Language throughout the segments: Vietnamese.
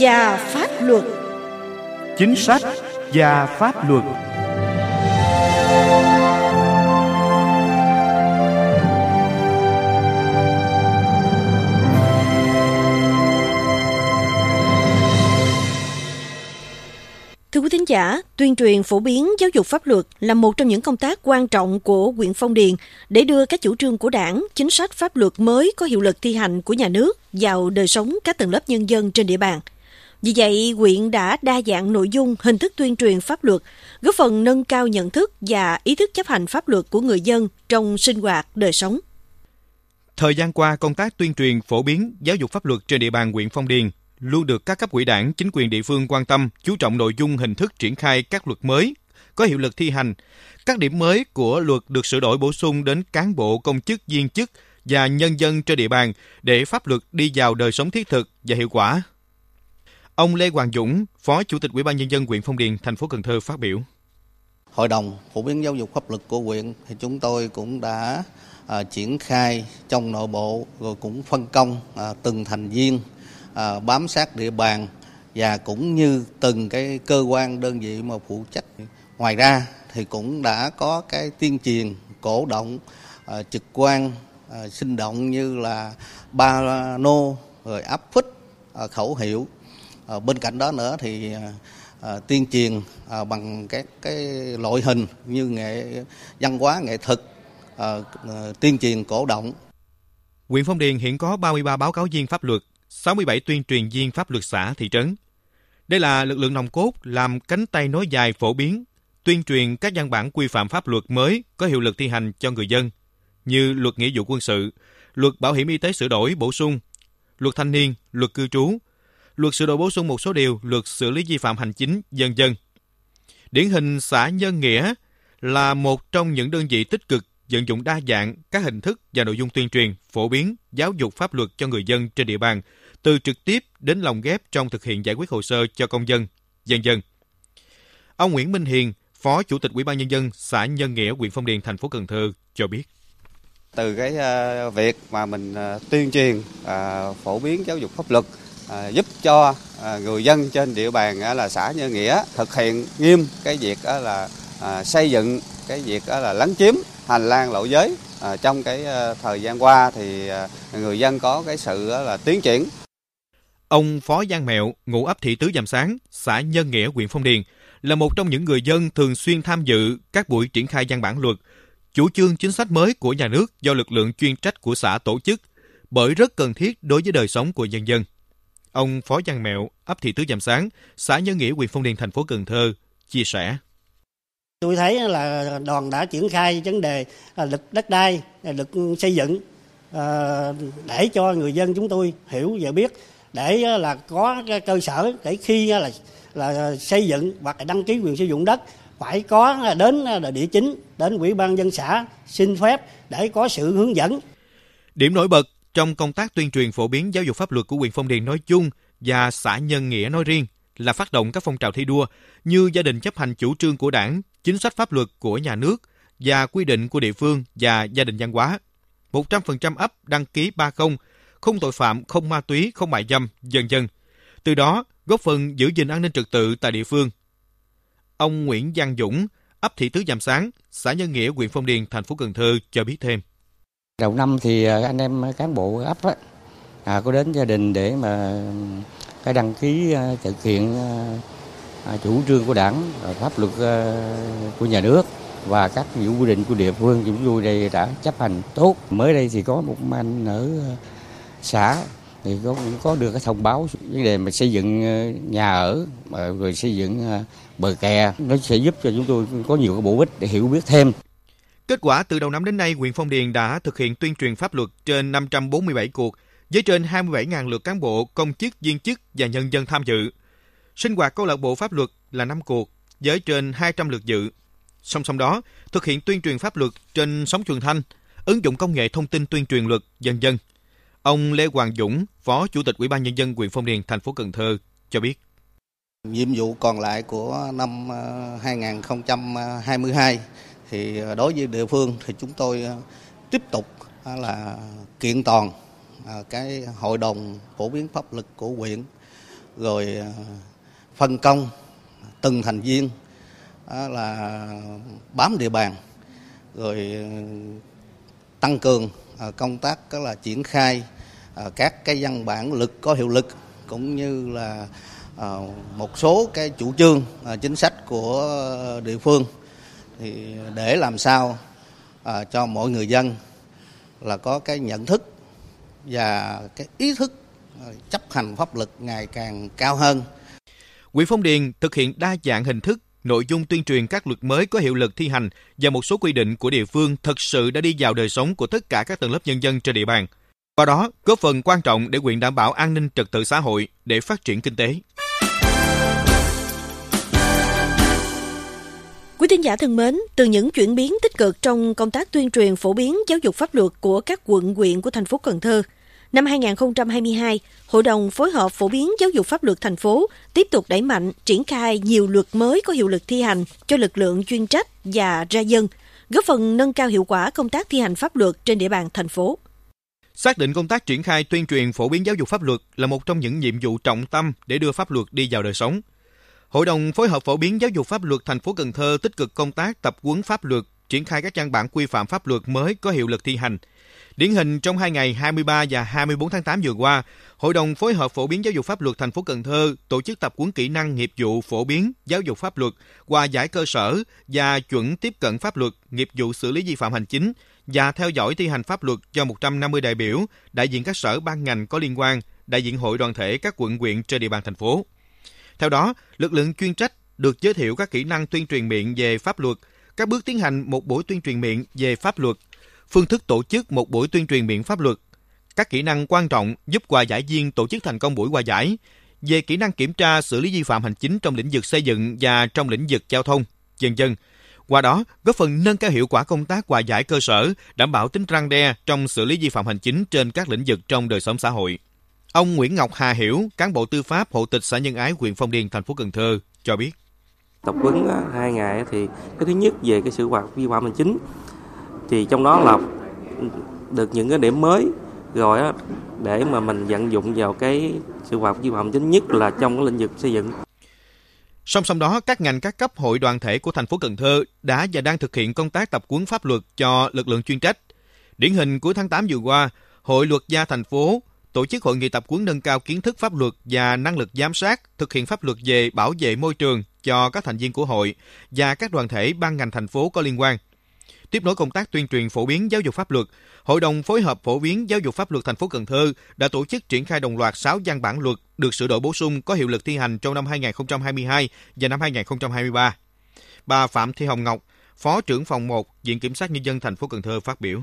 và pháp luật. Chính sách và pháp luật. Thưa quý thính giả, tuyên truyền phổ biến giáo dục pháp luật là một trong những công tác quan trọng của huyện Phong Điền để đưa các chủ trương của Đảng, chính sách pháp luật mới có hiệu lực thi hành của nhà nước vào đời sống các tầng lớp nhân dân trên địa bàn. Vì vậy, huyện đã đa dạng nội dung, hình thức tuyên truyền pháp luật, góp phần nâng cao nhận thức và ý thức chấp hành pháp luật của người dân trong sinh hoạt đời sống. Thời gian qua, công tác tuyên truyền phổ biến giáo dục pháp luật trên địa bàn huyện Phong Điền luôn được các cấp ủy Đảng, chính quyền địa phương quan tâm, chú trọng nội dung, hình thức triển khai các luật mới có hiệu lực thi hành. Các điểm mới của luật được sửa đổi bổ sung đến cán bộ, công chức, viên chức và nhân dân trên địa bàn để pháp luật đi vào đời sống thiết thực và hiệu quả. Ông Lê Hoàng Dũng, Phó Chủ tịch Ủy ban Nhân dân huyện Phong Điền, thành phố Cần Thơ phát biểu. Hội đồng phổ biến giáo dục pháp luật của huyện thì chúng tôi cũng đã triển khai trong nội bộ, rồi cũng phân công từng thành viên bám sát địa bàn và cũng như từng cái cơ quan đơn vị mà phụ trách. Ngoài ra thì cũng đã có cái tuyên truyền cổ động trực quan sinh động như là ba nô rồi áp phích khẩu hiệu. Bên cạnh đó nữa thì tuyên truyền bằng các cái loại hình như nghệ văn hóa, nghệ thuật, tuyên truyền cổ động. Huyện Phong Điền hiện có 33 báo cáo viên pháp luật, 67 tuyên truyền viên pháp luật xã, thị trấn. Đây là lực lượng nòng cốt làm cánh tay nối dài phổ biến, tuyên truyền các văn bản quy phạm pháp luật mới có hiệu lực thi hành cho người dân, như luật nghĩa vụ quân sự, luật bảo hiểm y tế sửa đổi bổ sung, luật thanh niên, luật cư trú, luật sửa đổi bổ sung một số điều, luật xử lý vi phạm hành chính, v.v. Điển hình xã Nhân Nghĩa là một trong những đơn vị tích cực vận dụng đa dạng các hình thức và nội dung tuyên truyền, phổ biến, giáo dục pháp luật cho người dân trên địa bàn, từ trực tiếp đến lồng ghép trong thực hiện giải quyết hồ sơ cho công dân, v.v. Ông Nguyễn Minh Hiền, Phó Chủ tịch Ủy ban Nhân dân xã Nhân Nghĩa, huyện Phong Điền, thành phố Cần Thơ cho biết. Từ cái việc mà mình tuyên truyền, phổ biến giáo dục pháp luật, giúp cho người dân trên địa bàn là xã Nhân Nghĩa thực hiện nghiêm cái việc là xây dựng cái việc là lấn chiếm hành lang lộ giới. Trong cái thời gian qua thì người dân có cái sự là tiến triển. Ông Phó Giang Mẹo, ngụ ấp Thị Tứ Giàm Sáng, xã Nhân Nghĩa, huyện Phong Điền, là một trong những người dân thường xuyên tham dự các buổi triển khai văn bản luật, chủ trương chính sách mới của nhà nước do lực lượng chuyên trách của xã tổ chức, bởi rất cần thiết đối với đời sống của nhân dân. Ông Phó Giang Mẹo, ấp Thị Tứ Giàm Sáng, xã Nhân Nghĩa, huyện Phong Điền, thành phố Cần Thơ chia sẻ. Tôi thấy là đoàn đã triển khai vấn đề luật đất đai, luật xây dựng để cho người dân chúng tôi hiểu và biết, để là có cái cơ sở để khi là xây dựng hoặc là đăng ký quyền sử dụng đất phải có đến địa chính, đến Ủy ban nhân dân xã xin phép để có sự hướng dẫn. Điểm nổi bật trong công tác tuyên truyền phổ biến giáo dục pháp luật của huyện Phong Điền nói chung và xã Nhân Nghĩa nói riêng là phát động các phong trào thi đua như gia đình chấp hành chủ trương của Đảng, chính sách pháp luật của nhà nước và quy định của địa phương và gia đình văn hóa. 100% ấp đăng ký 30, không tội phạm, không ma túy, không mại dâm, v.v. Từ đó góp phần giữ gìn an ninh trật tự tại địa phương. Ông Nguyễn Văn Dũng, ấp Thị Tứ Giàm Sáng, xã Nhân Nghĩa, huyện Phong Điền, thành phố Cần Thơ cho biết thêm. Đầu năm thì anh em cán bộ ấp có đến gia đình để mà cái đăng ký thực hiện chủ trương của Đảng, pháp luật của nhà nước và các những quy định của địa phương. Chúng tôi đây đã chấp hành tốt. Mới đây thì có một anh ở xã thì cũng có được cái thông báo vấn đề mà xây dựng nhà ở rồi xây dựng bờ kè, nó sẽ giúp cho chúng tôi có nhiều cái bổ ích để hiểu biết thêm. Kết quả từ đầu năm đến nay, huyện Phong Điền đã thực hiện tuyên truyền pháp luật trên 547 cuộc với trên 27.000 lượt cán bộ, công chức, viên chức và nhân dân tham dự. Sinh hoạt câu lạc bộ pháp luật là 5 cuộc với trên 200 lượt dự. Song song đó, thực hiện tuyên truyền pháp luật trên sóng truyền thanh, ứng dụng công nghệ thông tin tuyên truyền luật, v.v. Ông Lê Hoàng Dũng, Phó Chủ tịch Ủy ban Nhân dân huyện Phong Điền, thành phố Cần Thơ cho biết. Nhiệm vụ còn lại của năm 2022 thì đối với địa phương thì chúng tôi tiếp tục là kiện toàn cái hội đồng phổ biến pháp luật của huyện rồi phân công từng thành viên là bám địa bàn, rồi tăng cường công tác là triển khai các cái văn bản luật có hiệu lực, cũng như là một số cái chủ trương chính sách của địa phương, thì để làm sao cho mọi người dân là có cái nhận thức và cái ý thức chấp hành pháp luật ngày càng cao hơn. Huyện Phong Điền thực hiện đa dạng hình thức, nội dung tuyên truyền các luật mới có hiệu lực thi hành và một số quy định của địa phương thực sự đã đi vào đời sống của tất cả các tầng lớp nhân dân trên địa bàn. Qua đó, góp phần quan trọng để huyện đảm bảo an ninh trật tự xã hội để phát triển kinh tế. Quý thính giả thân mến, từ những chuyển biến tích cực trong công tác tuyên truyền phổ biến giáo dục pháp luật của các quận huyện của thành phố Cần Thơ, năm 2022, Hội đồng phối hợp phổ biến giáo dục pháp luật thành phố tiếp tục đẩy mạnh triển khai nhiều luật mới có hiệu lực thi hành cho lực lượng chuyên trách và ra dân, góp phần nâng cao hiệu quả công tác thi hành pháp luật trên địa bàn thành phố. Xác định công tác triển khai tuyên truyền phổ biến giáo dục pháp luật là một trong những nhiệm vụ trọng tâm để đưa pháp luật đi vào đời sống. Hội đồng phối hợp phổ biến giáo dục pháp luật thành phố Cần Thơ tích cực công tác tập huấn pháp luật, triển khai các văn bản quy phạm pháp luật mới có hiệu lực thi hành. Điển hình trong 2 ngày 23 và 24 tháng 8 vừa qua, Hội đồng phối hợp phổ biến giáo dục pháp luật thành phố Cần Thơ tổ chức tập huấn kỹ năng nghiệp vụ phổ biến giáo dục pháp luật, hòa giải cơ sở và chuẩn tiếp cận pháp luật, nghiệp vụ xử lý vi phạm hành chính và theo dõi thi hành pháp luật cho 150 đại biểu, đại diện các sở ban ngành có liên quan, đại diện hội đoàn thể các quận huyện trên địa bàn thành phố. Theo đó, lực lượng chuyên trách được giới thiệu các kỹ năng tuyên truyền miệng về pháp luật, các bước tiến hành một buổi tuyên truyền miệng về pháp luật, phương thức tổ chức một buổi tuyên truyền miệng pháp luật, các kỹ năng quan trọng giúp hòa giải viên tổ chức thành công buổi hòa giải, về kỹ năng kiểm tra xử lý vi phạm hành chính trong lĩnh vực xây dựng và trong lĩnh vực giao thông, v.v. Qua đó, góp phần nâng cao hiệu quả công tác hòa giải cơ sở, đảm bảo tính răn đe trong xử lý vi phạm hành chính trên các lĩnh vực trong đời sống xã hội. Ông Nguyễn Ngọc Hà Hiểu, cán bộ tư pháp hộ tịch xã Nhân Ái, huyện Phong Điền, thành phố Cần Thơ cho biết. Tập huấn 2 ngày thì cái thứ nhất về cái xử phạt vi phạm hành chính, thì trong đó là được những cái điểm mới rồi để mà mình vận dụng vào cái xử phạt vi phạm hành chính, nhất là trong cái lĩnh vực xây dựng. Song song đó, các ngành các cấp hội đoàn thể của thành phố Cần Thơ đã và đang thực hiện công tác tập huấn pháp luật cho lực lượng chuyên trách. Điển hình cuối tháng 8 vừa qua, Hội Luật gia thành phố tổ chức hội nghị tập huấn nâng cao kiến thức pháp luật và năng lực giám sát, thực hiện pháp luật về bảo vệ môi trường cho các thành viên của hội và các đoàn thể ban ngành thành phố có liên quan. Tiếp nối công tác tuyên truyền phổ biến giáo dục pháp luật, Hội đồng phối hợp phổ biến giáo dục pháp luật thành phố Cần Thơ đã tổ chức triển khai đồng loạt 6 văn bản luật được sửa đổi bổ sung có hiệu lực thi hành trong năm 2022 và năm 2023. Bà Phạm Thị Hồng Ngọc, Phó trưởng phòng 1, Viện Kiểm sát Nhân dân thành phố Cần Thơ phát biểu.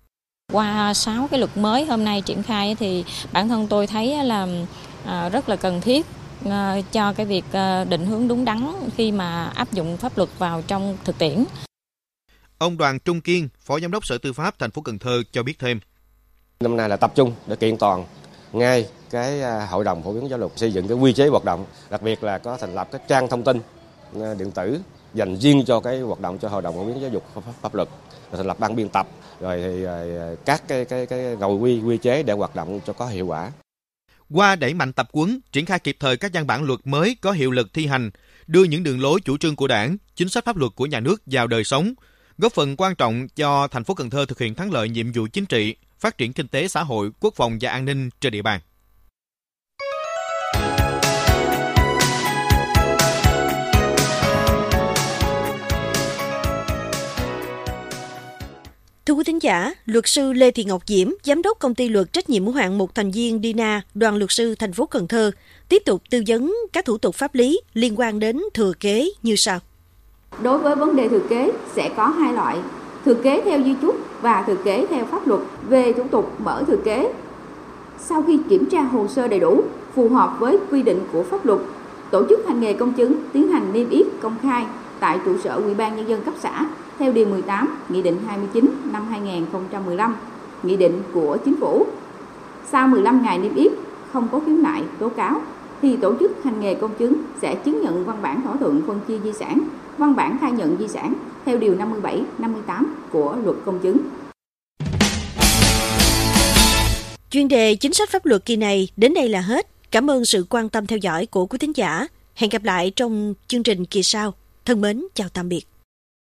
Qua 6 cái luật mới hôm nay triển khai thì bản thân tôi thấy là rất là cần thiết cho cái việc định hướng đúng đắn khi mà áp dụng pháp luật vào trong thực tiễn. Ông Đoàn Trung Kiên, Phó Giám đốc Sở Tư pháp thành phố Cần Thơ cho biết thêm. Năm nay là tập trung để kiện toàn ngay cái hội đồng phổ biến giáo dục, xây dựng cái quy chế hoạt động, đặc biệt là có thành lập cái trang thông tin điện tử dành riêng cho cái hoạt động cho hội đồng phổ biến giáo dục pháp luật, thành lập ban biên tập, rồi thì các cái nội quy chế để hoạt động cho có hiệu quả. Qua đẩy mạnh tập huấn, triển khai kịp thời các văn bản luật mới có hiệu lực thi hành, đưa những đường lối chủ trương của Đảng, chính sách pháp luật của nhà nước vào đời sống, góp phần quan trọng cho thành phố Cần Thơ thực hiện thắng lợi nhiệm vụ chính trị, phát triển kinh tế xã hội, quốc phòng và an ninh trên địa bàn. Thưa quý thính giả, luật sư Lê Thị Ngọc Diễm, giám đốc công ty luật trách nhiệm hữu hạn một thành viên Dina, đoàn luật sư thành phố Cần Thơ, tiếp tục tư vấn các thủ tục pháp lý liên quan đến thừa kế như sau. Đối với vấn đề thừa kế sẽ có 2 loại: thừa kế theo di chúc và thừa kế theo pháp luật. Về thủ tục mở thừa kế, sau khi kiểm tra hồ sơ đầy đủ, phù hợp với quy định của pháp luật, tổ chức hành nghề công chứng tiến hành niêm yết công khai tại trụ sở Ủy ban Nhân dân cấp xã theo Điều 18 Nghị định 29 năm 2015, Nghị định của Chính phủ. Sau 15 ngày niêm yết không có khiếu nại tố cáo thì tổ chức hành nghề công chứng sẽ chứng nhận văn bản thỏa thuận phân chia di sản, văn bản khai nhận di sản theo Điều 57, 58 của Luật Công chứng. Chuyên đề chính sách pháp luật kỳ này đến đây là hết. Cảm ơn sự quan tâm theo dõi của quý thính giả. Hẹn gặp lại trong chương trình kỳ sau. Thân mến, chào tạm biệt.